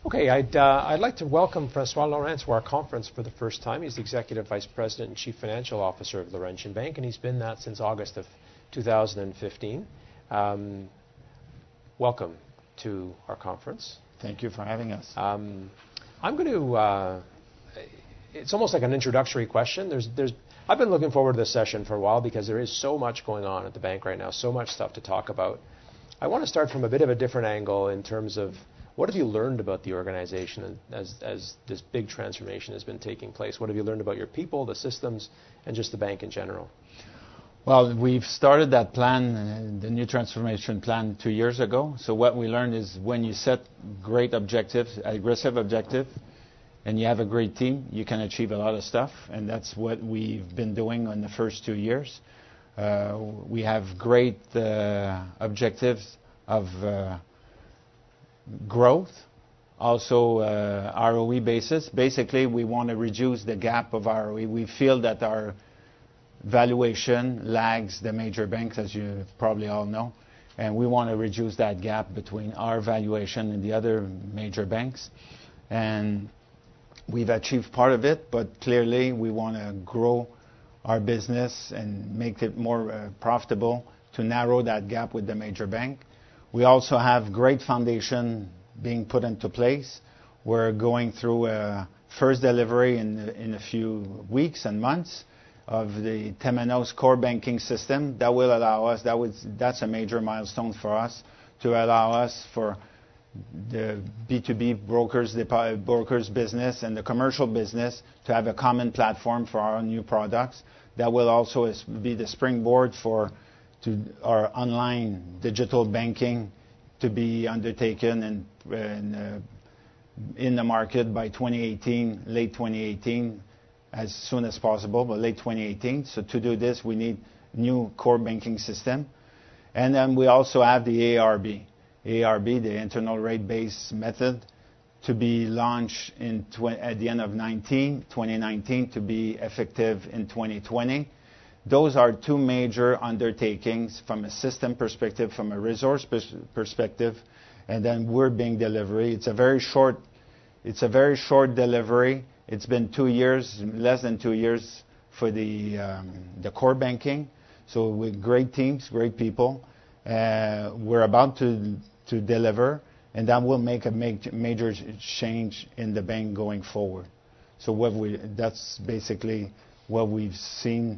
Okay, I'd like to welcome Francois Lorentz to our conference for the first time. He's the Executive Vice President and Chief Financial Officer of Laurentian Bank, and he's been that since August of 2015. Welcome to our conference. Thank you for having us. I'm going to, it's almost like an introductory question. I've been looking forward to this session for a while because there is so much going on at the bank right now, so much stuff to talk about. I want to start from a bit of a different angle in terms of what have you learned about the organization as this big transformation has been taking place? What have you learned about your people, the systems, and just the bank in general? Well, we've started that plan, the new transformation plan, 2 years ago. So what we learned is when you set great objectives, aggressive objectives, and you have a great team, you can achieve a lot of stuff. And that's what we've been doing in the first 2 years. We have great objectives of growth, also ROE basis. Basically, we want to reduce the gap of ROE. We feel that our valuation lags the major banks, as you probably all know, and we want to reduce that gap between our valuation and the other major banks. And we've achieved part of it, but clearly we want to grow our business and make it more profitable to narrow that gap with the major bank. We also have great foundation being put into place. We're going through a first delivery in a few weeks and months of the Temenos core banking system. That will allow us, that's a major milestone for us, to allow us for the B2B brokers business and the commercial business to have a common platform for our new products. That will also be the springboard to our online digital banking to be undertaken and in the market by 2018, late 2018, as soon as possible, but late 2018. So to do this, we need new core banking system. And then we also have the ARB, the internal rate base method, to be launched at the end of 2019, to be effective in 2020. Those are two major undertakings from a system perspective, from a resource perspective, and then we're being delivery. It's a very short delivery. It's been 2 years, less than 2 years for the core banking. So with great teams, great people, we're about to deliver, and that will make a major change in the bank going forward. So that's basically what we've seen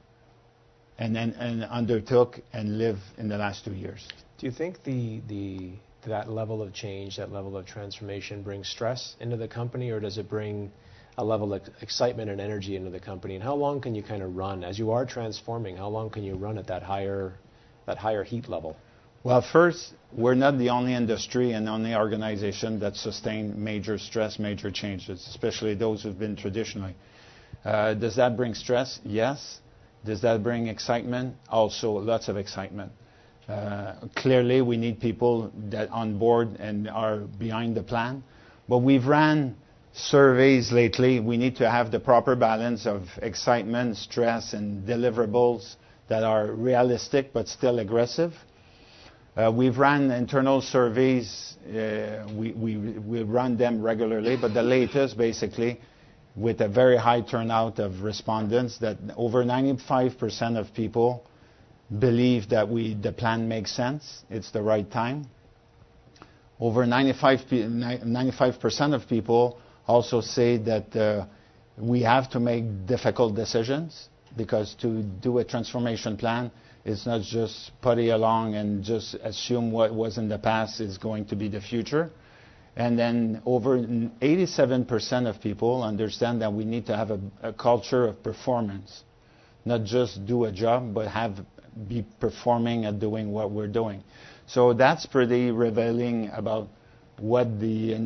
and undertook and live in the last 2 years. Do you think that level of change, that level of transformation brings stress into the company, or does it bring a level of excitement and energy into the company? And how long can you kind of run, as you are transforming, how long can you run at that higher heat level? Well, first, we're not the only industry and only organization that sustain major stress, major changes, especially those who've been traditionally. Does that bring stress? Yes. Does that bring excitement? Also, lots of excitement. Clearly, we need people that on board and are behind the plan. But we've ran surveys lately. We need to have the proper balance of excitement, stress, and deliverables that are realistic but still aggressive. We've run internal surveys. We run them regularly, but the latest, basically, with a very high turnout of respondents, that over 95% of people believe that the plan makes sense, it's the right time. Over 95% of people also say that we have to make difficult decisions, because to do a transformation plan is not just putty along and just assume what was in the past is going to be the future. And then over 87% of people understand that we need to have a culture of performance, not just do a job, but be performing at doing what we're doing. So that's pretty revealing about what the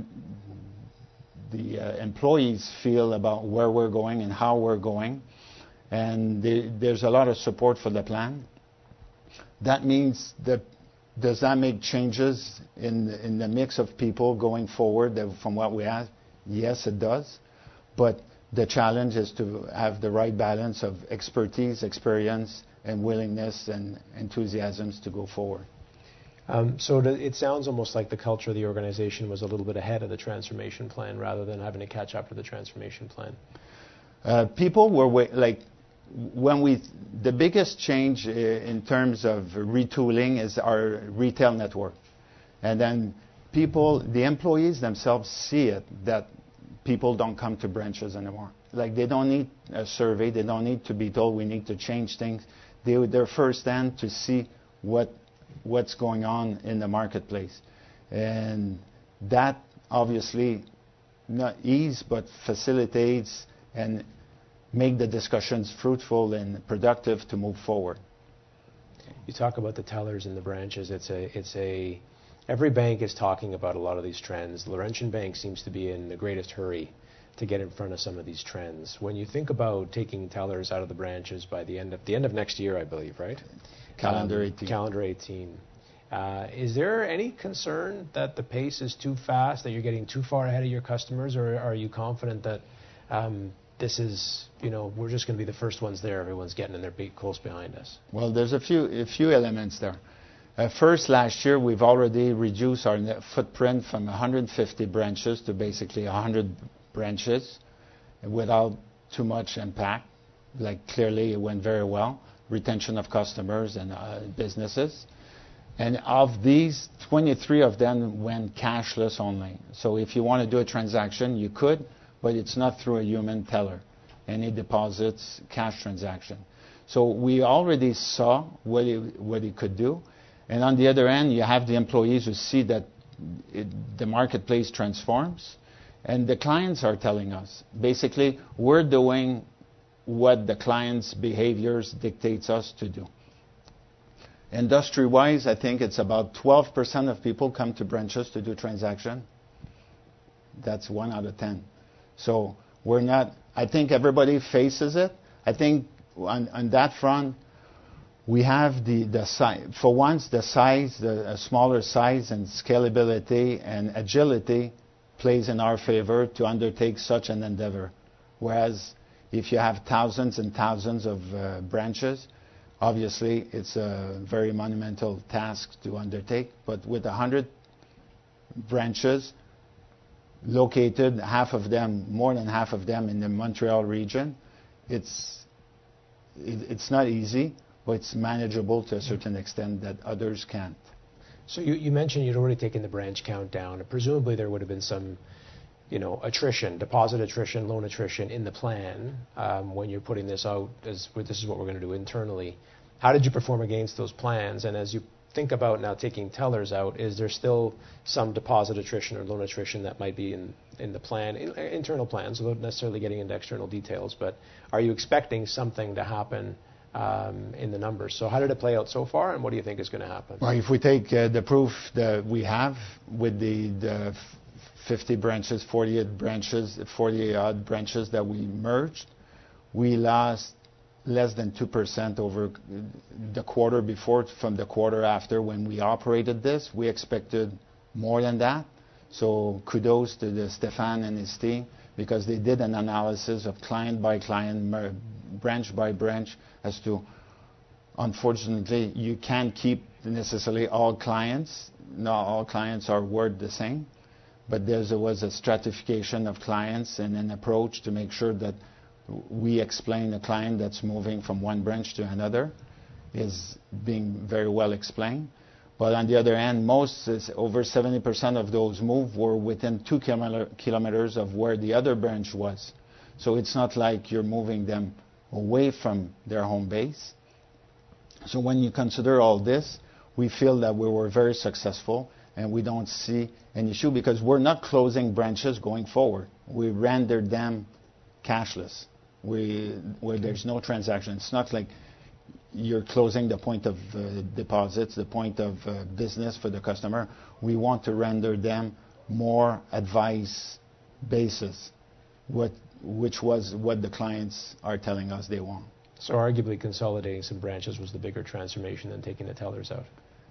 employees feel about where we're going and how we're going. And there's a lot of support for the plan. That means that does that make changes in the mix of people going forward from what we have? Yes, it does. But the challenge is to have the right balance of expertise, experience, and willingness and enthusiasms to go forward. It sounds almost like the culture of the organization was a little bit ahead of the transformation plan rather than having to catch up to the transformation plan. People were the biggest change in terms of retooling is our retail network. And then the employees themselves see it, that people don't come to branches anymore. Like, they don't need a survey, they don't need to be told we need to change things. They're firsthand to see what's going on in the marketplace. And that obviously not ease, but facilitates and make the discussions fruitful and productive to move forward. You talk about the tellers in the branches. Every bank is talking about a lot of these trends. Laurentian Bank seems to be in the greatest hurry to get in front of some of these trends. When you think about taking tellers out of the branches by the end of next year, I believe, right? Calendar 18. Calendar 18. Is there any concern that the pace is too fast, that you're getting too far ahead of your customers, or are you confident that this is, we're just going to be the first ones there, everyone's getting in their beat close behind us? Well, there's a few elements there. First, last year, we've already reduced our footprint from 150 branches to basically 100 branches without too much impact. Like, clearly, it went very well. Retention of customers and businesses. And of these, 23 of them went cashless only. So if you want to do a transaction, you could, but it's not through a human teller. Any deposits, cash transaction. So we already saw what it could do. And on the other end, you have the employees who see that the marketplace transforms. And the clients are telling us, basically, we're doing what the client's behaviors dictates us to do. Industry-wise, I think it's about 12% of people come to branches to do transaction. That's 1 out of 10. So I think everybody faces it. I think on that front, we have the size. For once, the size, the smaller size and scalability and agility plays in our favor to undertake such an endeavor. Whereas if you have thousands and thousands of branches, obviously it's a very monumental task to undertake. But with 100 branches located, more than half of them in the Montreal region, it's not easy, but it's manageable to a certain extent that others can't. So you mentioned you'd already taken the branch count down. Presumably there would have been some, attrition, deposit attrition, loan attrition in the plan when you're putting this out this is what we're going to do internally. How did you perform against those plans? And as you think about now taking tellers out, is there still some deposit attrition or loan attrition that might be in the plan, internal plans, without necessarily getting into external details? But are you expecting something to happen in the numbers? So how did it play out so far, and what do you think is going to happen? Well, if we take the proof that we have with the 50 branches, 48 branches, 40-odd branches that we merged, we lost less than 2% over the quarter before from the quarter after when we operated this. We expected more than that. So kudos to Stéphane and his team, because they did an analysis of client by client, branch by branch, as to, unfortunately, you can't keep necessarily all clients. Not all clients are worth the same. But there was a stratification of clients and an approach to make sure that we explain a client that's moving from one branch to another is being very well explained. But on the other hand, over 70% of those moves were within 2 kilometers of where the other branch was. So it's not like you're moving them away from their home base. So when you consider all this, we feel that we were very successful, and we don't see an issue because we're not closing branches going forward. We rendered them cashless, where there's no transaction. It's not like you're closing the point of deposits, the point of business for the customer. We want to render them more advice basis, which was what the clients are telling us they want. So arguably consolidating some branches was the bigger transformation than taking the tellers out.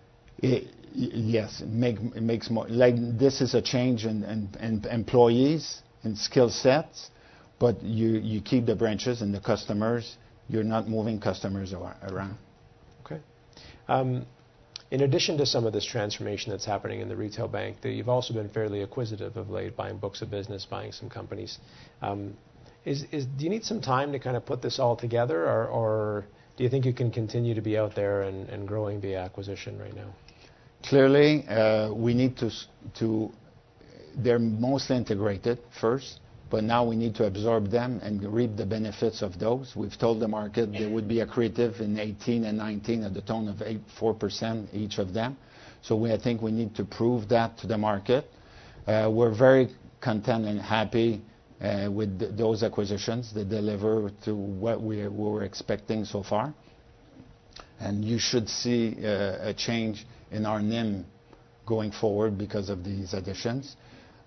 Yes, it makes more. Like, this is a change in employees and skill sets, but you keep the branches and the customers. You're not moving customers around. Okay. in addition to some of this transformation that's happening in the retail bank, that you've also been fairly acquisitive of late, buying books of business, buying some companies. Do you need some time to kind of put this all together, or do you think you can continue to be out there and growing via acquisition right now? Clearly, we need to. They're mostly integrated first, but now we need to absorb them and reap the benefits of those. We've told the market they would be accretive in 18 and 19 at the tone of 4% each of them. So I think we need to prove that to the market. We're very content and happy with those acquisitions. They deliver to what we were expecting so far. And you should see a change in our NIM going forward because of these additions.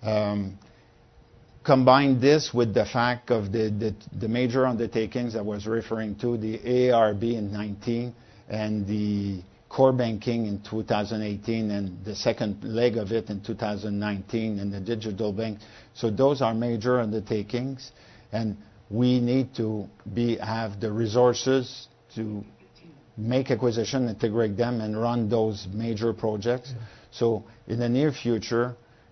Combine this with the fact of the major undertakings I was referring to, the AIRB in 19 and the core banking in 2018 and the second leg of it in 2019 and the digital bank. So those are major undertakings, and we need to have the resources to make acquisition, integrate them, and run those major projects. Yeah. So in the near future,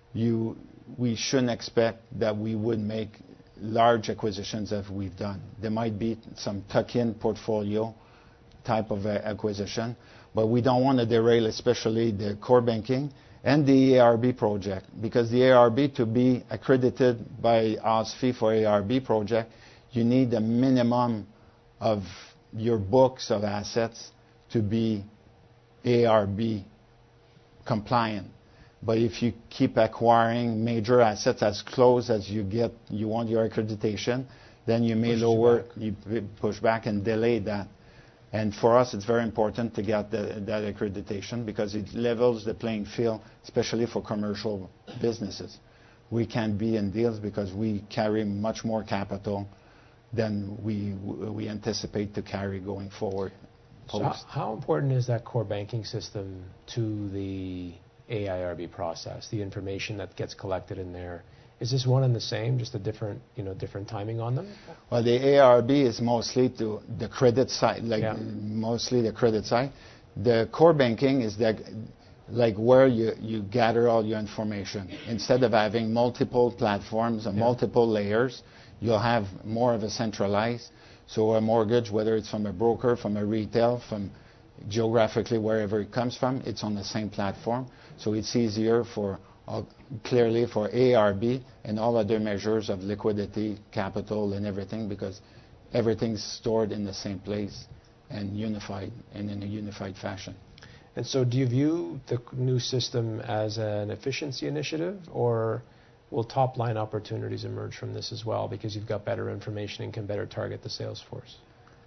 we shouldn't expect that we would make large acquisitions as we've done. There might be some tuck-in portfolio type of acquisition, but we don't want to derail especially the core banking and the AIRB project, because the AIRB, to be accredited by OSFI for AIRB project, you need a minimum of your books of assets to be AIRB compliant. But if you keep acquiring major assets as close as you want your accreditation, then you may push back and delay that. And for us, it's very important to get that accreditation because it levels the playing field, especially for commercial businesses. We can be in deals because we carry much more capital than we anticipate to carry going forward. So how important is that core banking system to the AIRB process, the information that gets collected in there? Is this one and the same, just a different timing on them? Well, the AIRB is mostly to the credit side, mostly the credit side. The core banking is where you gather all your information. Instead of having multiple platforms and multiple layers, you'll have more of a centralized. So a mortgage, whether it's from a broker, from a retail, from geographically wherever it comes from, it's on the same platform. So it's easier clearly for AIRB and all other measures of liquidity, capital, and everything, because everything's stored in the same place and unified and in a unified fashion. And so do you view the new system as an efficiency initiative, or will top-line opportunities emerge from this as well because you've got better information and can better target the sales force?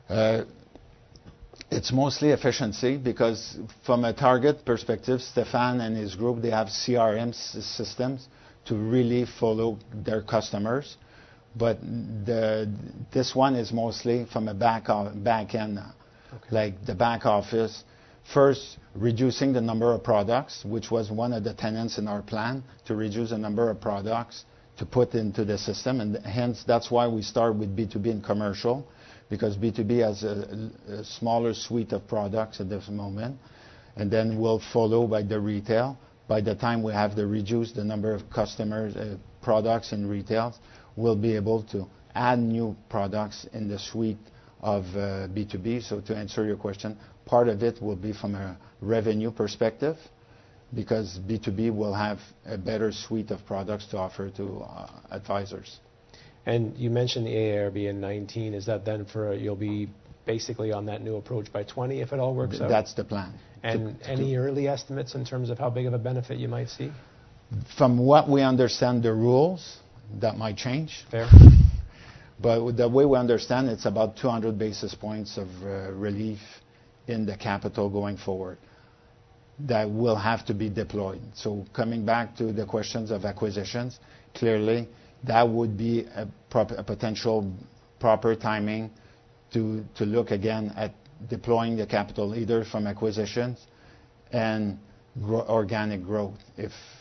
It's mostly efficiency because from a target perspective, Stéphane and his group, they have CRM systems to really follow their customers. But this one is mostly from a back end, like the back office. First, reducing the number of products, which was one of the tenets in our plan, to reduce the number of products to put into the system. And hence, that's why we start with B2B and commercial, because B2B has a smaller suite of products at this moment. And then we'll follow by the retail. By the time we have reduced the number of customers, products in retail, we'll be able to add new products in the suite of B2B. So to answer your question, part of it will be from a revenue perspective, because B2B will have a better suite of products to offer to advisors. And you mentioned the AIRB in 19. Is that then you'll be basically on that new approach by 20 if it all works out? That's the plan. And any early estimates in terms of how big of a benefit you might see? From what we understand the rules, that might change. Fair. But the way we understand, it's about 200 basis points of relief in the capital going forward that will have to be deployed. So coming back to the questions of acquisitions, clearly that would be a potential proper timing to look again at deploying the capital either from acquisitions and organic growth,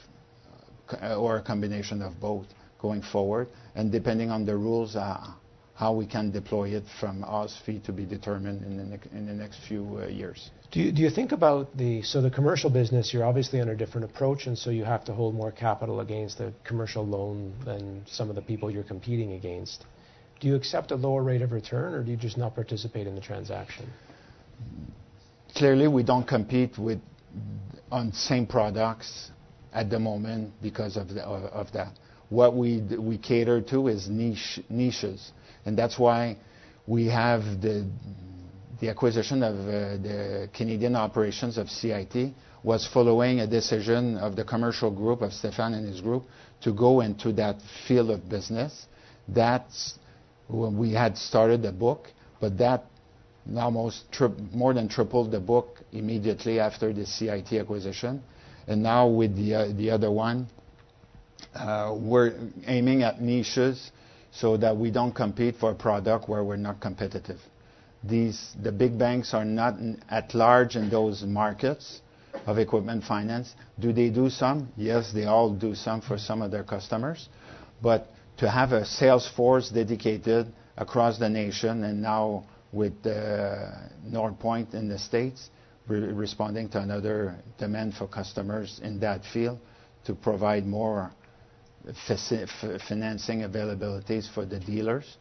or a combination of both going forward. And depending on the rules, how we can deploy it from OSFI to be determined in the next few years. Do you think about the commercial business, you're obviously on a different approach, and so you have to hold more capital against a commercial loan than some of the people you're competing against. Do you accept a lower rate of return, or do you just not participate in the transaction? Clearly, we don't compete on same products at the moment because of that. What we cater to is niches, and that's why we have the acquisition of the Canadian operations of CIT was following a decision of the commercial group of Stéphane and his group to go into that field of business. That's when we had started the book, but that almost more than tripled the book immediately after the CIT acquisition. And now with the other one, we're aiming at niches so that we don't compete for a product where we're not competitive. The big banks are not at large in those markets of equipment finance. Do they do some? Yes, they all do some for some of their customers. But to have a sales force dedicated across the nation, and now with Northpoint in the States, responding to another demand for customers in that field to provide more financing availabilities for the dealers.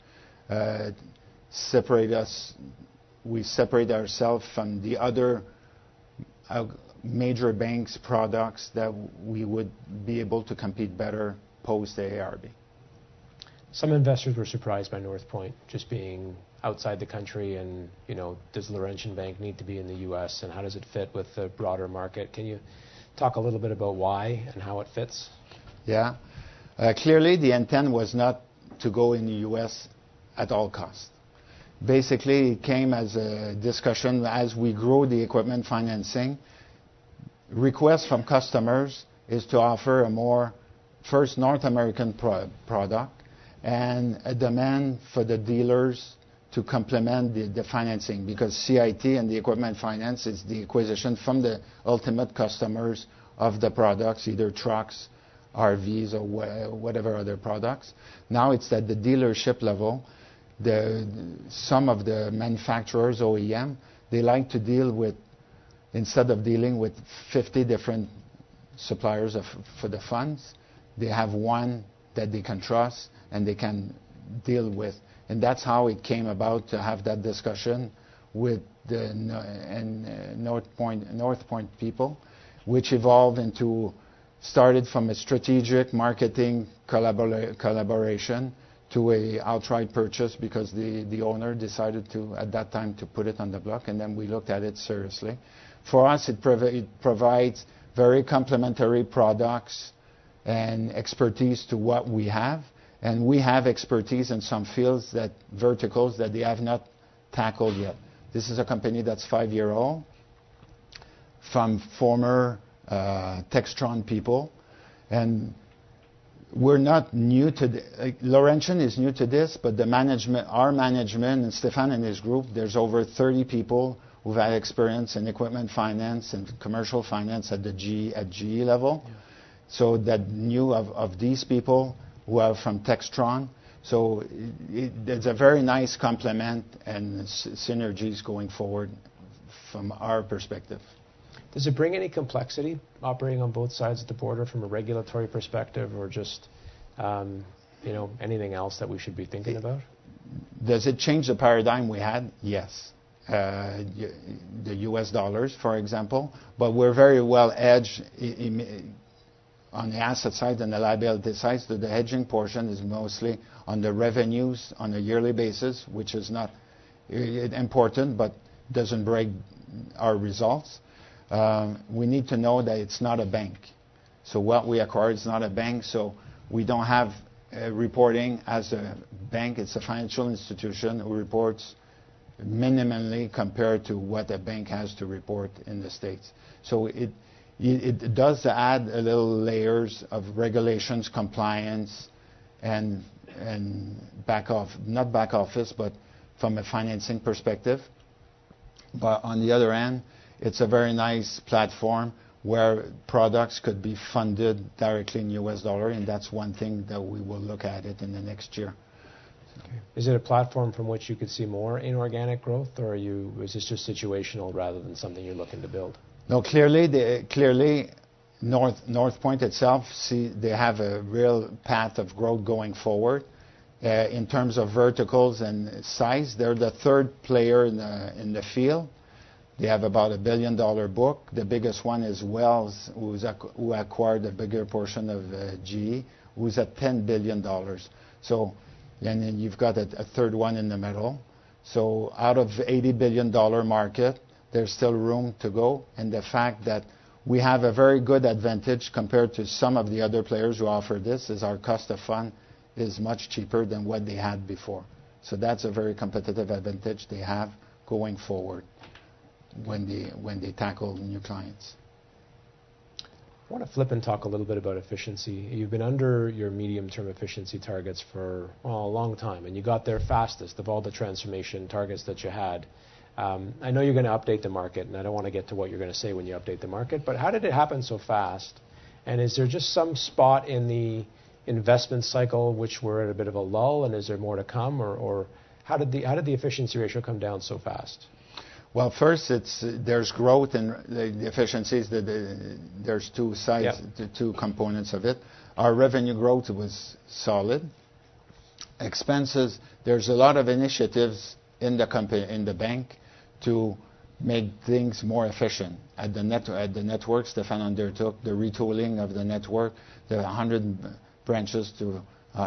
We separate ourselves from the other major banks' products that we would be able to compete better post AIRB. Some investors were surprised by Northpoint just being outside the country, and does Laurentian Bank need to be in the U.S. and how does it fit with the broader market? Can you talk a little bit about why and how it fits? Yeah, clearly the intent was not to go in the U.S. at all costs. Basically, it came as a discussion as we grow the equipment financing. Request from customers is to offer a more first North American product, and a demand for the dealers to complement the financing, because CIT and the equipment finance is the acquisition from the ultimate customers of the products, either trucks, RVs, or whatever other products. Now it's at the dealership level. Some of the manufacturers, OEM, they like to deal with, instead of dealing with 50 different suppliers for the funds, they have one that they can trust and they can deal with. And that's how it came about to have that discussion with the Northpoint people, which evolved started from a strategic marketing collaboration to a outright purchase, because the owner decided at that time to put it on the block, and then we looked at it seriously. For us, it provides very complementary products and expertise to what we have, and we have expertise in some fields, verticals that they have not tackled yet. This is a company that's 5-year-old, from former Textron people, and we're not new to Laurentian is new to this, but our management, and Stéphane and his group, there's over 30 people who've had experience in equipment finance and commercial finance at GE level. Yeah. So that knew of these people who are from Textron. So it's a very nice complement and synergies going forward from our perspective. Does it bring any complexity operating on both sides of the border from a regulatory perspective, or just anything else that we should be thinking about? Does it change the paradigm we had? Yes. The U.S. dollars, for example, but we're very well hedged on the asset side and the liability side. So the hedging portion is mostly on the revenues on a yearly basis, which is not important, but doesn't break our results. We need to know that it's not a bank. So what we acquire is not a bank, so we don't have reporting as a bank. It's a financial institution who reports minimally compared to what a bank has to report in the States. So it does add a little layers of regulations, compliance, and not back office, but from a financing perspective. But on the other hand, it's a very nice platform where products could be funded directly in U.S. dollar, and that's one thing that we will look at it in the next year. Okay. Is it a platform from which you could see more inorganic growth, or is this just situational rather than something you're looking to build? No, clearly, North Point itself, they have a real path of growth going forward. In terms of verticals and size, they're the third player in the field. They have about $1 billion book. The biggest one is Wells, who acquired a bigger portion of GE, who's at $10 billion. So, and then you've got a third one in the middle. So out of $80 billion market, there's still room to go. And the fact that we have a very good advantage compared to some of the other players who offer this is our cost of fund is much cheaper than what they had before. So that's a very competitive advantage they have going forward when they tackle new clients. I want to flip and talk a little bit about efficiency. You've been under your medium-term efficiency targets for a long time, and you got there fastest of all the transformation targets that you had. I know you're going to update the market, and I don't want to get to what you're going to say when you update the market, but how did it happen so fast? And is there just some spot in the investment cycle which we're at a bit of a lull, and is there more to come, or how did the efficiency ratio come down so fast? Well, first, there's growth in the efficiencies. There's two sides, two components of it. Our revenue growth was solid. Expenses, there's a lot of initiatives in the company, in the bank, to make things more efficient. At the network, Stefan undertook the retooling of the network, the 100 branches from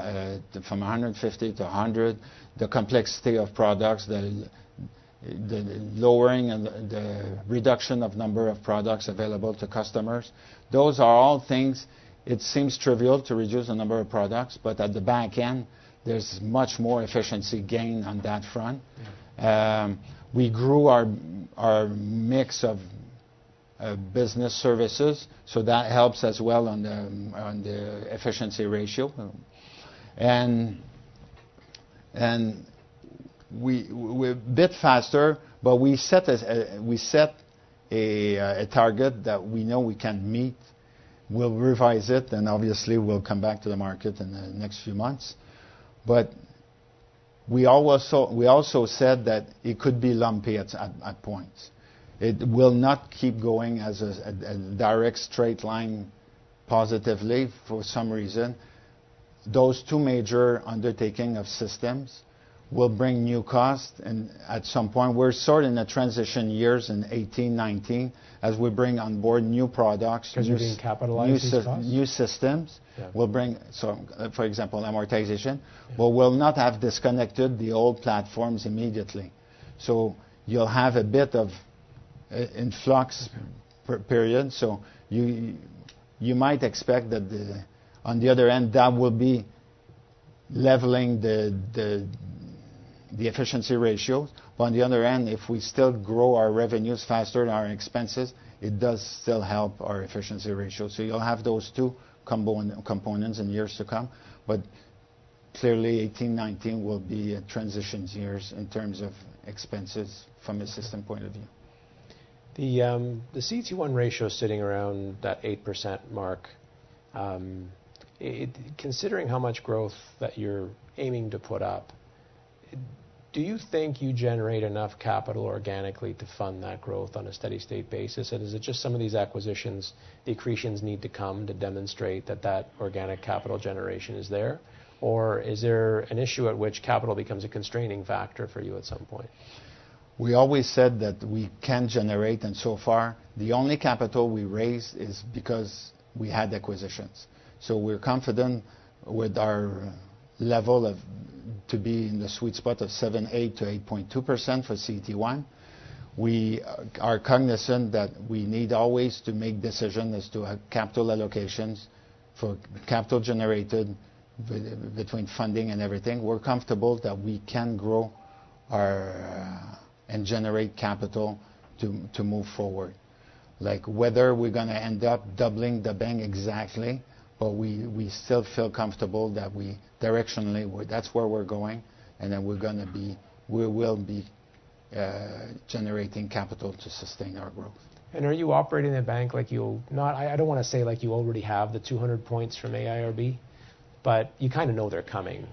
150 to 100, the complexity of products, the lowering and the reduction of number of products available to customers. Those are all things, it seems trivial to reduce the number of products, but at the back end, there's much more efficiency gain on that front. Yeah. We grew our mix of business services, so that helps as well on the efficiency ratio. And we're a bit faster, but we set a target that we know we can meet. We'll revise it, and obviously we'll come back to the market in the next few months. But we also said that it could be lumpy at points. It will not keep going as a direct straight line positively for some reason. Those two major undertaking of systems will bring new costs, and at some point we're sort of in the transition years in 18, 19 as we bring on board new products, new systems. Yeah. Will bring, for example, amortization, but we'll not have disconnected the old platforms immediately. So you'll have a bit of influx period. So you might expect that on the other end that will be leveling the efficiency ratios. But on the other end, if we still grow our revenues faster than our expenses, it does still help our efficiency ratio. So you'll have those two components in years to come. But clearly 18, 19 will be transition years in terms of expenses from a system point of view. The CET1 ratio sitting around that 8% mark, considering how much growth that you're aiming to put up, do you think you generate enough capital organically to fund that growth on a steady state basis? And is it just some of these acquisitions, the accretions need to come to demonstrate that organic capital generation is there? Or is there an issue at which capital becomes a constraining factor for you at some point? We always said that we can generate, and so far, the only capital we raised is because we had acquisitions. So we're confident with our level to be in the sweet spot of 7.8 to 8.2% for CET1. We are cognizant that we need always to make decisions as to capital allocations for capital generated between funding and everything. We're comfortable that we can grow and generate capital to move forward. Like whether we're going to end up doubling the bank exactly, but we still feel comfortable that directionally that's where we're going, and then we will be generating capital to sustain our growth. And are you operating the bank like I don't want to say like you already have the 200 points from AIRB, but you kind of know they're coming.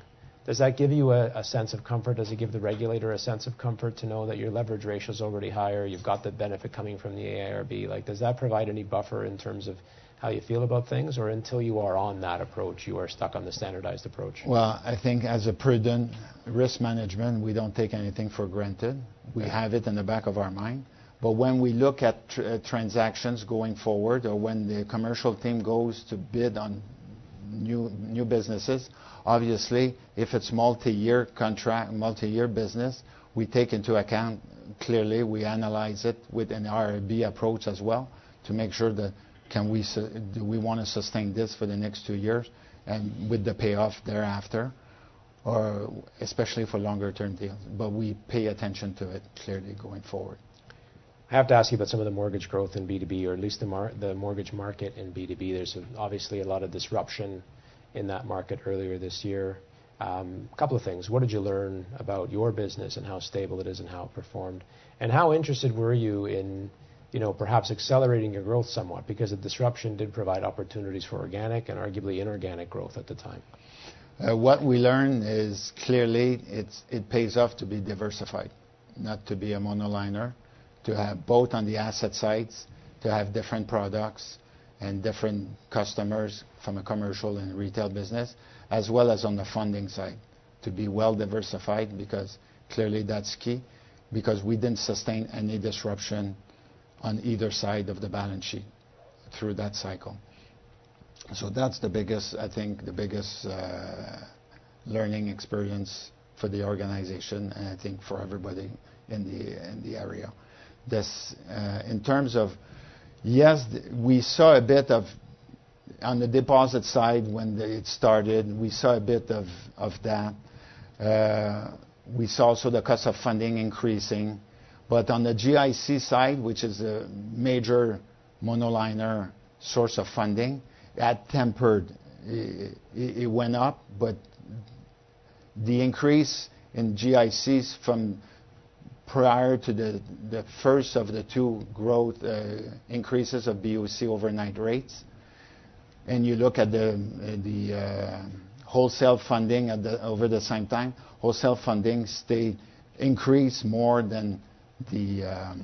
Does that give you a sense of comfort? Does it give the regulator a sense of comfort to know that your leverage ratio is already higher? You've got the benefit coming from the AIRB. Like, does that provide any buffer in terms of how you feel about things, or until you are on that approach, you are stuck on the standardized approach? Well, I think as a prudent risk management, we don't take anything for granted. We have it in the back of our mind. But when we look at transactions going forward, or when the commercial team goes to bid on new businesses, obviously, if it's multi-year contract, multi-year business, we take into account, clearly, we analyze it with an IRB approach as well to make sure that do we want to sustain this for the next 2 years and with the payoff thereafter, or especially for longer term deals. But we pay attention to it clearly going forward. I have to ask you about some of the mortgage growth in B2B, or at least the mortgage market in B2B. There's obviously a lot of disruption in that market earlier this year. A couple of things. What did you learn about your business and how stable it is and how it performed? And how interested were you in, perhaps accelerating your growth somewhat, because the disruption did provide opportunities for organic and arguably inorganic growth at the time? What we learned is clearly it pays off to be diversified, not to be a monoliner, to have both on the asset sides, to have different products and different customers from a commercial and retail business, as well as on the funding side, to be well diversified, because clearly that's key, because we didn't sustain any disruption on either side of the balance sheet through that cycle. So that's the biggest learning experience for the organization, and I think for everybody in the area. This, in terms of, yes, we saw a bit of, on the deposit side when it started, we saw a bit of that. We saw also the cost of funding increasing. But on the GIC side, which is a major monoliner source of funding, that tempered. It went up, but the increase in GICs from prior to the first of the two growth increases of BOC overnight rates, and you look at the wholesale funding over the same time, wholesale funding increased more than the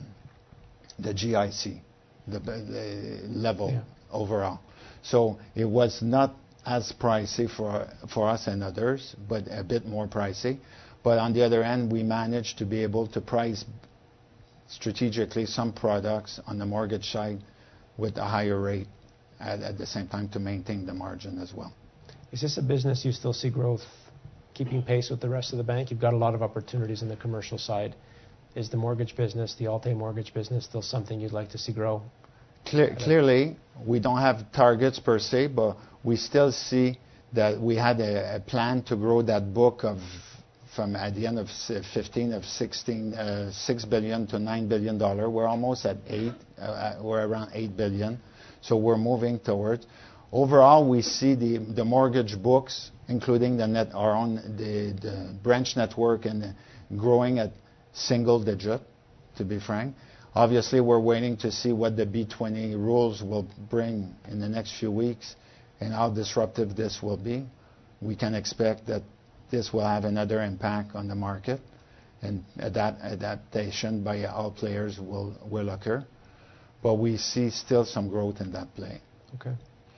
GIC, the level overall. So it was not as pricey for us and others, but a bit more pricey. But on the other hand, we managed to be able to price strategically some products on the mortgage side with a higher rate at the same time to maintain the margin as well. Is this a business you still see growth keeping pace with the rest of the bank? You've got a lot of opportunities in the commercial side. Is the mortgage business, the Alt-A mortgage business, still something you'd like to see grow? Clearly, we don't have targets per se, but we still see that we had a plan to grow that book from at the end of 15 of 16, $6 billion to $9 billion. We're almost at 8. We're around $8 billion. So we're moving towards. Overall, we see the mortgage books, including the branch network, and growing at single digit, to be frank. Obviously, we're waiting to see what the B20 rules will bring in the next few weeks and how disruptive this will be. We can expect that this will have another impact on the market, and adaptation by all players will occur. But we see still some growth in that play. Okay.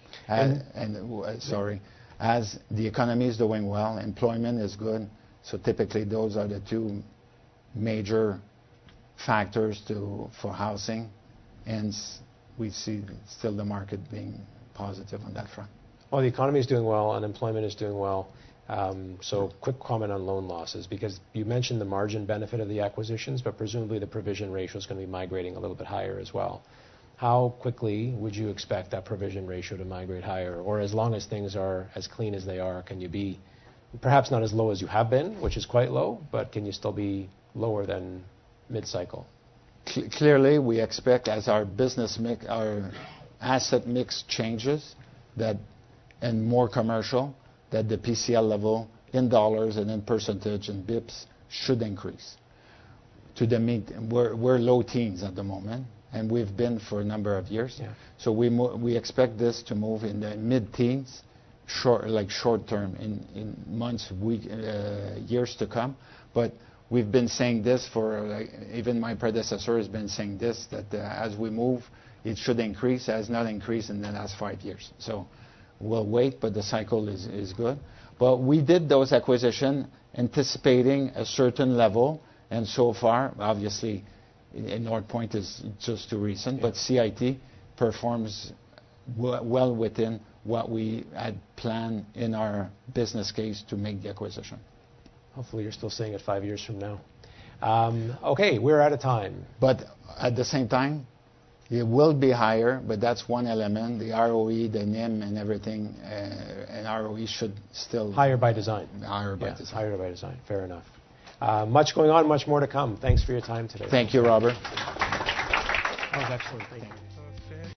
As the economy is doing well, employment is good, so typically those are the two major factors for housing, and we see still the market being positive on that front. Well, the economy is doing well, unemployment is doing well. So quick comment on loan losses, because you mentioned the margin benefit of the acquisitions, but presumably the provision ratio is going to be migrating a little bit higher as well. How quickly would you expect that provision ratio to migrate higher? Or as long as things are as clean as they are, can you be perhaps not as low as you have been, which is quite low, but can you still be lower than mid-cycle? Clearly, we expect as our business mix, our asset mix changes, and more commercial, that the PCL level in dollars and in percentage and bips should increase. We're low teens at the moment, and we've been for a number of years. Yeah. So we expect this to move in the mid-teens short term in months, years to come. But we've been saying this for even my predecessor has been saying this, that as we move, it should increase. It has not increased in the last 5 years. So we'll wait, but the cycle is good. But we did those acquisitions anticipating a certain level, and so far, obviously, Northpoint is just too recent, but CIT performs well within what we had planned in our business case to make the acquisition. Hopefully you're still saying it 5 years from now. Okay, we're out of time. But at the same time, it will be higher, but that's one element. The ROE, the NIM, and everything, and ROE should still... Higher by design. Higher by design. Higher by design. Fair enough. Much going on, much more to come. Thanks for your time today. Thank you, Robert. That was excellent. Thank you.